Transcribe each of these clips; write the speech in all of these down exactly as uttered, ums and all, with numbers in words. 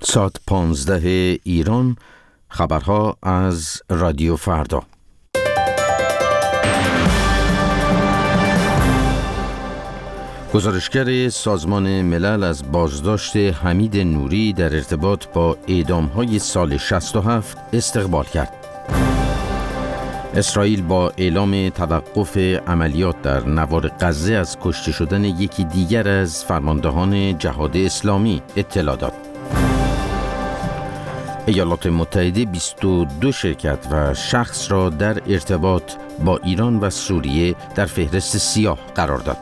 ساعت پانزده ایران، خبرها از رادیو فردا. گزارشگر سازمان ملل از بازداشت حمید نوری در ارتباط با اعدام‌های سال شصت و هفت استقبال کرد. اسرائیل با اعلام توقف عملیات در نوار غزه از کشته شدن یکی دیگر از فرماندهان جهاد اسلامی اطلاع داد. ایالات متحده بیست و دو شرکت و شخص را در ارتباط با ایران و سوریه در فهرست سیاه قرار داد.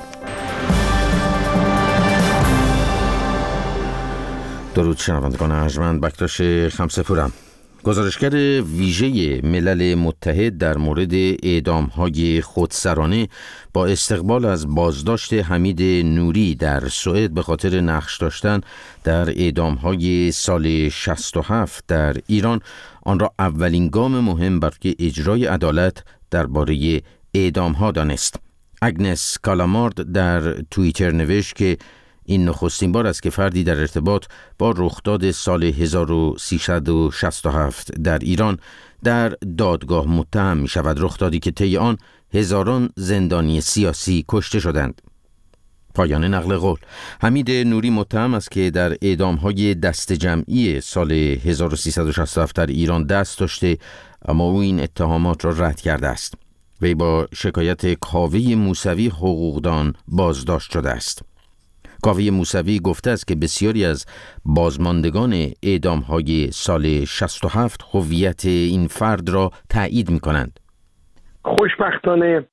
درود شنوندگان ارجمند، بکتاش خمسه‌پورم. گزارشگر ویژه ملل متحد در مورد اعدام‌های خودسرانه با استقبال از بازداشت حمید نوری در سوئد به خاطر نقش داشتن در اعدام‌های سال شصت و هفت در ایران آن را اولین گام مهم برای اجرای عدالت درباره اعدام‌ها دانست. اگنس کالامارد در توییتر نوشت که این نخستین بار است که فردی در ارتباط با رخداد سال هزار و سیصد و شصت و هفت در ایران در دادگاه متهم می شود، رخدادی که طی آن هزاران زندانی سیاسی کشته شدند. پایان نقل قول. حمید نوری متهم است که در اعدام‌های دست جمعی سال هزار و سیصد و شصت و هفت در ایران دست داشته، اما او این اتهامات را رد کرده است. وی با شکایت کاوه موسوی حقوقدان بازداشت شده است. کاوه موسوی گفته است که بسیاری از بازماندگان اعدام‌های سال شصت و هفت هویت این فرد را تایید می‌کنند. خوشبختانه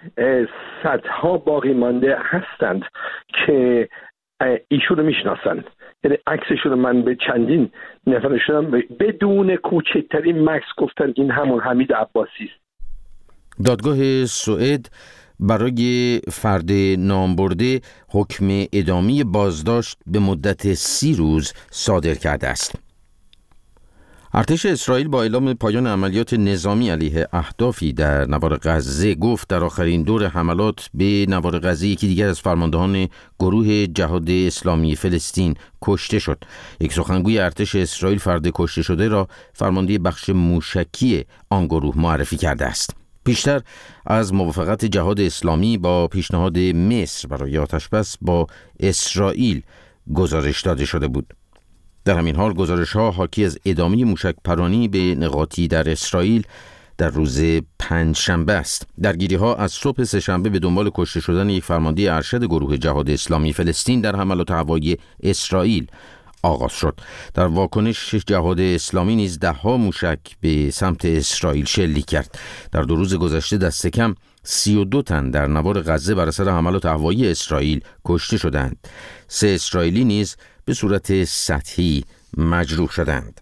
صدها باقی مانده هستند که ایشون رو میشناسند. یعنی عکسشون رو من به چندین نفر شدم بدون کوچکترین مکس گفتن این همون حمید عباسی است. دادگاه سوئد برای فرد نامبرده حکم اعدامی بازداشت به مدت سی روز صادر کرده است. ارتش اسرائیل با اعلام پایان عملیات نظامی علیه اهدافی در نوار غزه گفت در آخرین دور حملات به نوار غزه یکی دیگر از فرماندهان گروه جهاد اسلامی فلسطین کشته شد. یک سخنگوی ارتش اسرائیل فرد کشته شده را فرمانده بخش موشکی آن گروه معرفی کرده است. پیشتر از موافقت جهاد اسلامی با پیشنهاد مصر برای آتشبس با اسرائیل گزارش داده شده بود. در همین حال گزارش‌ها حاکی از ادامه موشک پرانی به نقاطی در اسرائیل در روز پنجشنبه است. درگیری‌ها از صبح سه‌شنبه به دنبال کشته شدن یک فرمانده ارشد گروه جهاد اسلامی فلسطین در حملات هوایی اسرائیل آغاز شد. در واکنش جهاد اسلامی نیز ده‌ها موشک به سمت اسرائیل شلیک کرد. در دو روز گذشته دست کم سی و دو تن در نوار غزه بر اثر حملات هوایی اسرائیل کشته شدند. سه اسرائیلی نیز به صورت سطحی مجروح شدند.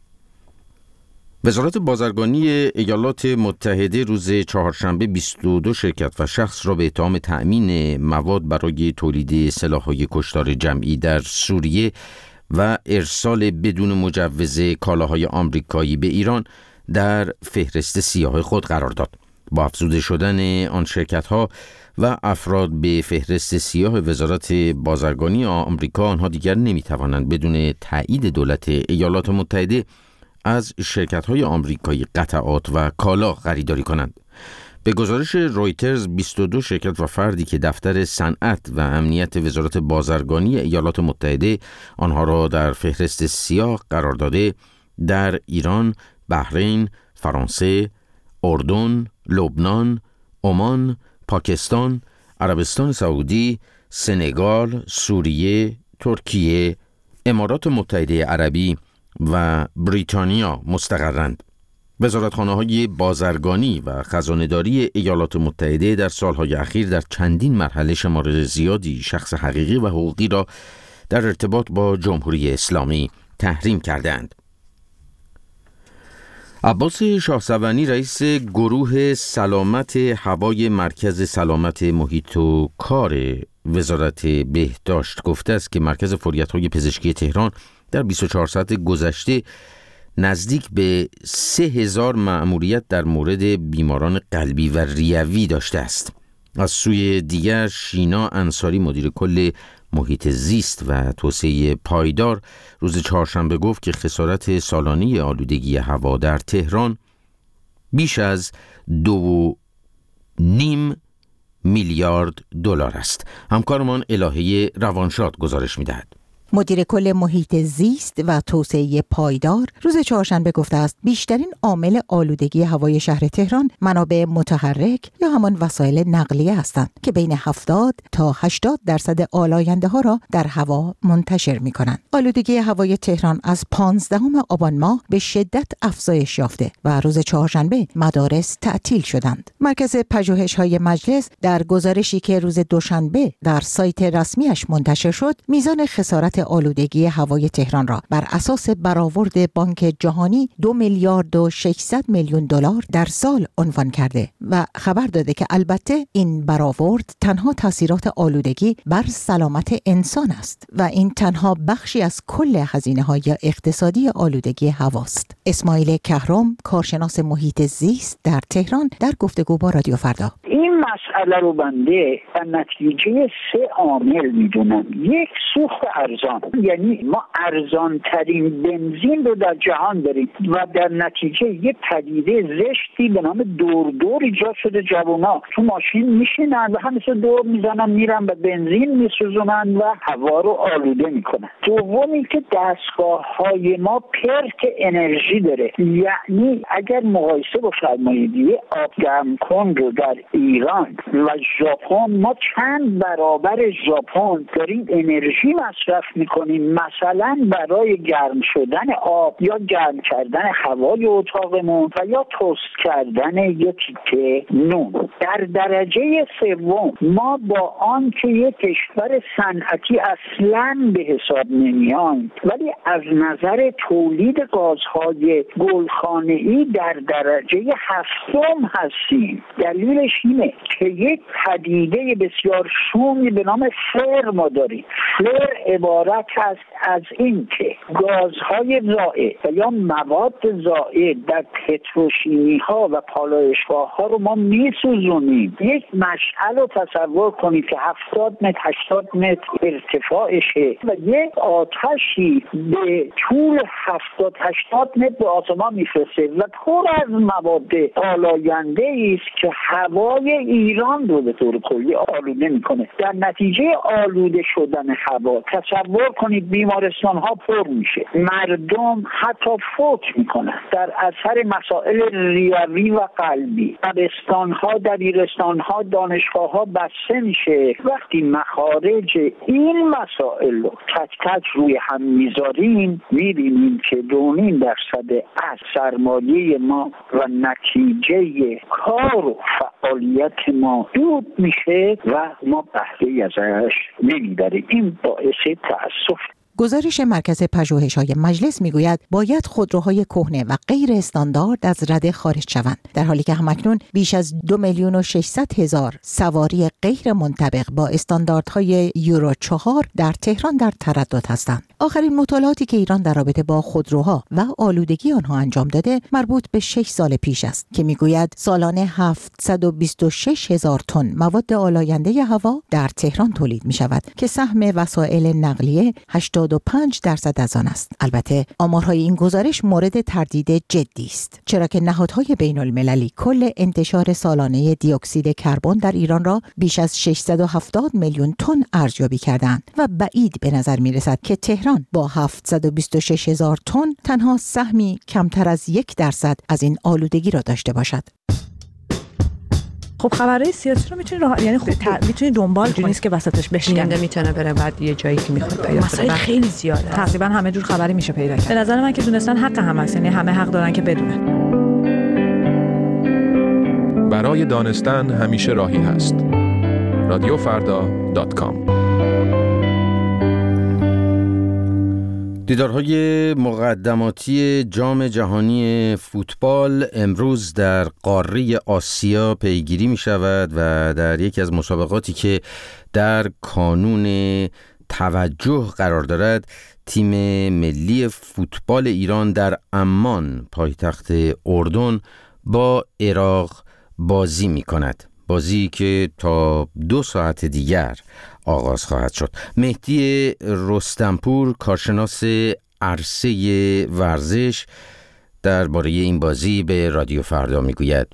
وزارت بازرگانی ایالات متحده روز چهارشنبه بیست و دو شرکت و شخص را به اتهام تأمین مواد برای تولید سلاح‌های کشتار جمعی در سوریه و ارسال بدون مجوز کالاهای آمریکایی به ایران در فهرست سیاه خود قرار داد. با افزوده شدن آن شرکت‌ها و افراد به فهرست سیاه وزارت بازرگانی آمریکا، آنها دیگر نمی‌توانند بدون تایید دولت ایالات متحده از شرکت‌های آمریکایی قطعات و کالا خریداری کنند. به گزارش رویترز بیست و دو شرکت و فردی که دفتر صنعت و امنیت وزارت بازرگانی ایالات متحده آنها را در فهرست سیاه قرار داده، در ایران، بحرین، فرانسه، اردن، لبنان، عمان، پاکستان، عربستان سعودی، سنگال، سوریه، ترکیه، امارات متحده عربی و بریتانیا مستقرند. وزارتخانه‌های بازرگانی و خزانه‌داری ایالات متحده در سالهای اخیر در چندین مرحله شمار زیادی شخص حقیقی و حقوقی را در ارتباط با جمهوری اسلامی تحریم کردند. عباس شاهسوانی رئیس گروه سلامت هوای مرکز سلامت محیط و کار وزارت بهداشت گفته است که مرکز فوریت‌های پزشکی تهران در بیست و چهار ساعت گذشته نزدیک به سه هزار مأموریت در مورد بیماران قلبی و ریوی داشته است. از سوی دیگر شینا انصاری مدیر کل محیط زیست و توسعه پایدار روز چهارشنبه گفت که خسارت سالانه آلودگی هوا در تهران بیش از دو نیم میلیارد دلار است. همکارمان الهه روانشاد گزارش می‌دهد. مدیر کل محیط زیست و توسعه پایدار روز چهارشنبه گفته است بیشترین عامل آلودگی هوای شهر تهران منابع متحرک یا همان وسایل نقلیه هستند که بین هفتاد تا هشتاد درصد آلاینده ها را در هوا منتشر می کنند. آلودگی هوای تهران از پانزدهم آبان ماه به شدت افزایش یافته و روز چهارشنبه مدارس تعطیل شدند. مرکز پژوهش‌های مجلس در گزارشی که روز دوشنبه در سایت رسمیش منتشر شد، میزان خسارت آلودگی هوای تهران را بر اساس برآورد بانک جهانی دو میلیارد و ششصد میلیون دلار در سال عنوان کرده و خبر داده که البته این برآورد تنها تاثیرات آلودگی بر سلامت انسان است و این تنها بخشی از کل هزینه‌های اقتصادی آلودگی هواست. اسماعیل کهرم، کارشناس محیط زیست در تهران، در گفتگو با رادیو فردا: این مسئله رو بنده در نتیجه سه عامل میدونم. یک، سوخت ارزان، یعنی ما ارزان ترین بنزین رو در جهان داریم و در نتیجه یه پدیده زشتی به نام دور دور ایجاد شده. جوونا تو ماشین میشینن و همینطور دور میزنن میرن و بنزین میسوزونن و هوا رو آلوده میکنن. دومی که دستگاه های ما پرت انرژی داره، یعنی اگر مقایسه بفرمایید یه آب گرم کن رو در ایران و ژاپن، ما چند برابر ژاپن داریم انرژی مصرف میکنیم، مثلا برای گرم شدن آب یا گرم کردن هوای اتاقمون و یا تست کردن یک تیکه نون. در درجه سوم ما با آن که یک کشور صنعتی اصلاً به حساب نمیان، ولی از نظر تولید گازهای گلخانه‌ای در درجه هفتم هستیم. دلیلش اینه که یک پدیده بسیار شومی به نام فلر ما داریم. فلر عبارت است از این که گازهای زائد و یا مواد زائد در پتروشیمی ها و پالایشگاه ها رو ما میسوزونیم. یک مشعل رو تصور کنید که هفتاد متر هشتاد متر ارتفاعشه و یک آتشی به طول هفتاد هشتاد متر به آسمان میفرسته و پر از مواد آلاینده است که هوای ایران رو به طور کلی آلوده میکنه. در نتیجه آلوده شدن هوا تصور کنید بیمارستان ها پر میشه، مردم حتی فوت میکنن در اثر مسائل ریوی و قلبی. دبستان ها، دبیرستان ها، دانشگاه ها بسته میشه. وقتی مخارج این مسائل رو تک تک روی هم میذاریم میبینیم که دو نیم درصد از سرمایه ما و نتیجه کار و فعالیت ما دود میشه و ما بهره ازش نمیبریم. این باعث تأسف. گزارش مرکز پژوهش‌های مجلس میگوید باید خودروهای کهنه و غیر استاندارد از رده خارج شوند، در حالی که همکنون بیش از دو میلیون و ششصد هزار سواری غیر منطبق با استانداردهای یورو چهار در تهران در تردد هستند. آخرین مطالعاتی که ایران در رابطه با خودروها و آلودگی آنها انجام داده مربوط به شش سال پیش است که میگوید سالانه هفتصد و بیست و شش هزار تن مواد آلاینده هوا در تهران تولید می شود که سهم وسایل نقلیه هشتاد و پنج درصد از آن است. البته آمارهای این گزارش مورد تردید جدی است، چرا که نهادهای بین المللی کل انتشار سالانه دی اکسید کربن در ایران را بیش از ششصد و هفتاد میلیون تن ارزیابی کردند و بعید به نظر می رسد که تهران با هفتصد و بیست و شش هزار تن تنها سهمی کمتر از یک درصد از این آلودگی را داشته باشد. خب خبرهای سیاسی رو میتونی راه یعنی خب میتونی دنبال کنی، نیست که وسطش بشکنه، میتونه بره بعد یه جایی که میخواد پیدا کنه. خیلی زیاده، تقریبا همه جور خبری میشه پیدا کرد. به نظر من که دونستان حق هم هست، یعنی همه حق دارن که بدونن. برای دانستن همیشه راهی هست. رادیو فردا دات کام. دیدارهای مقدماتی جام جهانی فوتبال امروز در قاره آسیا پیگیری می شود و در یکی از مسابقاتی که در کانون توجه قرار دارد تیم ملی فوتبال ایران در عمان پایتخت اردن با عراق بازی می کند. بازی که تا دو ساعت دیگر آغاز خواهد شد. مهدی رستمپور، کارشناس عرصه ورزش، درباره این بازی به رادیو فردا میگوید: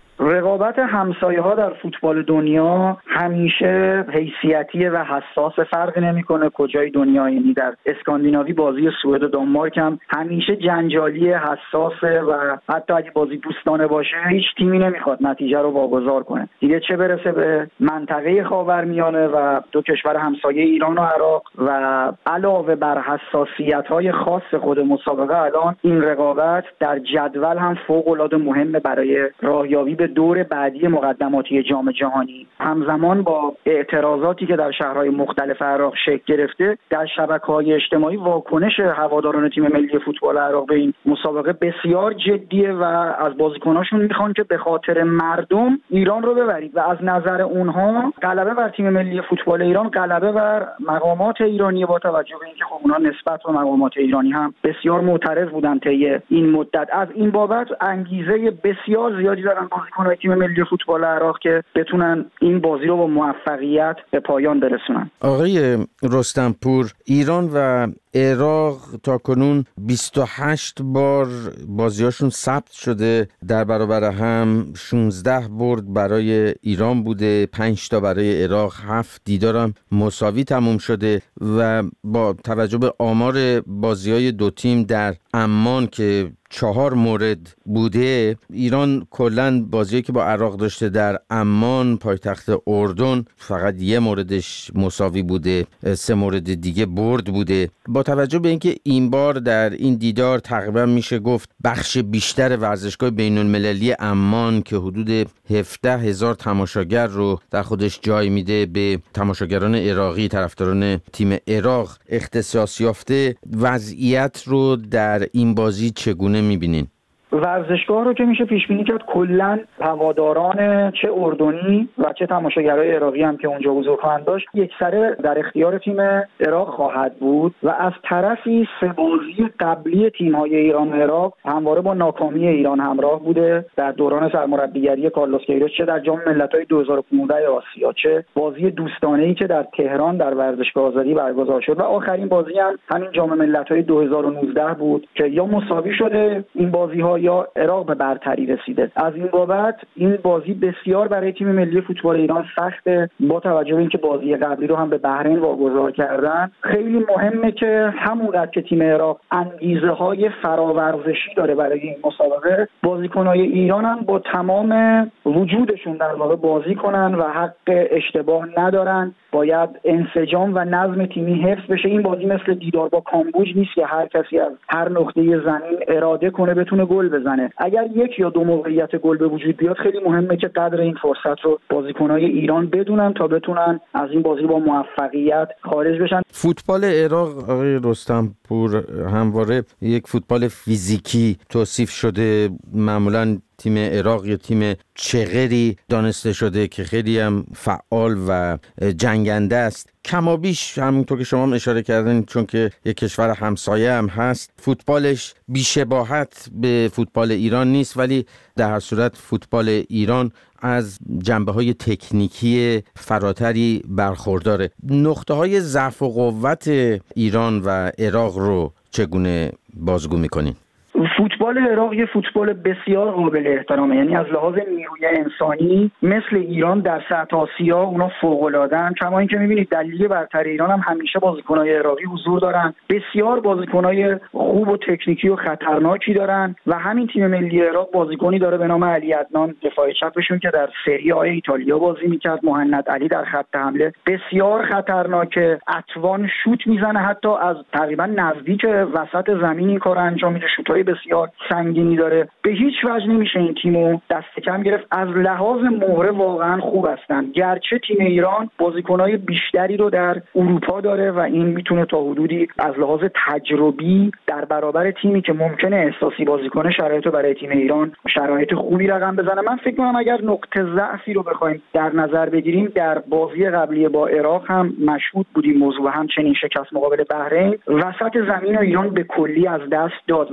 رقابت همسایه ها در فوتبال دنیا همیشه حیثیتیه و حساس، فرق نمیکنه کجای دنیا. یعنی در اسکاندیناوی بازی سوئد و دانمارک هم همیشه جنجالی، حساسه و حتی اگه بازی دوستانه باشه هیچ تیمی نمیخواد نتیجه رو واگذار کنه. دیگه چه برسه به منطقه خاورمیانه و دو کشور همسایه ایران و عراق. و علاوه بر حساسیت‌های خاص خود مسابقه، الان این رقابت در جدول هم فوق‌العاده مهمه برای راهیابی به دور بعدی مقدماتی جام جهانی. همزمان با اعتراضاتی که در شهرهای مختلف عراق شکل گرفته، در شبکه‌های اجتماعی واکنش هواداران تیم ملی فوتبال عراق به این مسابقه بسیار جدیه و از بازیکناشون میخوان که به خاطر مردم ایران رو ببرید و از نظر اونها غلبه بر تیم ملی فوتبال ایران غلبه بر مقامات ایرانی، با توجه به اینکه خب اونها نسبت به مقامات ایرانی هم بسیار معترض بودن طی این مدت. از این بابت انگیزه بسیار زیادی دارن بازیکن‌های تیم ملی فوتبال عراق که بتونن این بازی رو با موفقیت به پایان برسونن. آقای رستمپور، ایران و عراق تا کنون بیست و هشت بار بازیاشون ثبت شده، در برابر هم شانزده برد برای ایران بوده، پنج تا برای عراق، هفت دیدارم مساوی تموم شده و با توجه به آمار بازی‌های دو تیم در عمان که چهار مورد بوده، ایران کلاً بازی که با عراق داشته در عمان پایتخت اردن فقط یه موردش مساوی بوده، سه مورد دیگه برد بوده. با توجه به اینکه این بار در این دیدار تقریبا میشه گفت بخش بیشتر ورزشگاه بین المللی عمان که حدود هفده هزار تماشاگر رو در خودش جای میده به تماشاگران عراقی، طرفداران تیم عراق اختصاص یافته، وضعیت رو در این بازی چگونه میبینین؟ ورزشگاه رو که میشه پیش بینی کرد کلا هواداران چه اردنی و چه تماشاگرای عراقی هم که اونجا حضور خواهند داشت یکسره در اختیار تیم عراق خواهد بود و از طرفی سه بازی قبلی تیم‌های ایران و عراق همواره با ناکامی ایران همراه بوده در دوران سرمربیگری کارلوس کیروش، چه در جام ملت‌های دو هزار و پانزده آسیا، چه بازی دوستانه‌ای که در تهران در ورزشگاه آزادی برگزار شد و آخرین بازی هم همین جام ملت‌های دو هزار و نوزده بود که یا مساوی شده این بازی‌ها یا عراق به برتری رسیده. از این بابت این بازی بسیار برای تیم ملی فوتبال ایران سخته، با توجه به اینکه بازی قبلی رو هم به بحرین واگذار کردن. خیلی مهمه که همونقدر که تیم عراق انگیزه‌های فراورزشی داره برای این مسابقه، بازیکن‌های ایران هم با تمام وجودشون در واقع بازی کنن و حق اشتباه ندارن. باید انسجام و نظم تیمی حفظ بشه. این بازی مثل دیدار با کامبوج نیست که هر کسی از هر نقطه زمین اراده کنه بتونه گل بزنه. اگر یک یا دو موقعیت گل به وجود بیاد، خیلی مهمه که قدر این فرصت رو بازیکن‌های ایران بدونن تا بتونن از این بازی با موفقیت خارج بشن. فوتبال عراق آقای رستمپور همواره یک فوتبال فیزیکی توصیف شده. معمولاً تیم عراق یا تیم چغری دانسته شده که خیلی هم فعال و جنگنده است. کمابیش همونطور که شما هم اشاره کردین، چون که یک کشور همسایه هم هست، فوتبالش بی‌شباهت به فوتبال ایران نیست، ولی در هر صورت فوتبال ایران از جنبه‌های تکنیکی فراتری برخورداره. نقطه‌های ضعف و قوت ایران و عراق رو چگونه بازگو می‌کنین؟ فوتبال عراق یه فوتبال بسیار قابل احترامه، یعنی از لحاظ نیروی انسانی مثل ایران در سطح آسیا اونا فوق‌العاده‌ان. کما اینکه می‌بینید در لیگ برتر ایران هم همیشه بازیکن‌های عراقی حضور دارن، بسیار بازیکن‌های خوب و تکنیکی و خطرناکی دارن و همین تیم ملی عراق بازیکنی داره به نام علی عدنان، دفاع چپشون که در سری آ ایتالیا بازی می‌کرد، مهند علی در خط حمله بسیار خطرناکه، اتوان شوت میزنه، حتی از تقریبا نزدیک وسط زمین این کارو انجام میده، شوت‌های بسیار سنگینی داره. به هیچ وجه نمیشه این تیمو دست کم گرفت. از لحاظ مهره واقعا خوب هستن، گرچه تیم ایران بازیکنای بیشتری رو در اروپا داره و این میتونه تا حدودی از لحاظ تجربی در برابر تیمی که ممکنه احساسی بازی کنه شرایط رو برای تیم ایران شرایط خوبی رقم بزنه. من فکر می‌کنم اگر نقطه ضعفی رو بخوایم در نظر بگیریم، در بازی قبلی با عراق هم مشهود بودیم موضوع، همچنین شکست مقابل بحرین، وسط زمین و ایران به کلی از دست داد و وقتی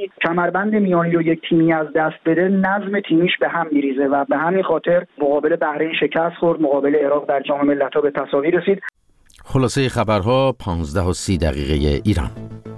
وقتی کمربند میانی رو یک تیمی از دست بده نظم تیمیش به هم میریزه و به همین خاطر مقابل بحرین شکست خورد، مقابل عراق در جام ملت‌ها به تساوی رسید. خلاصه خبرها پانزده و سی دقیقه ایران.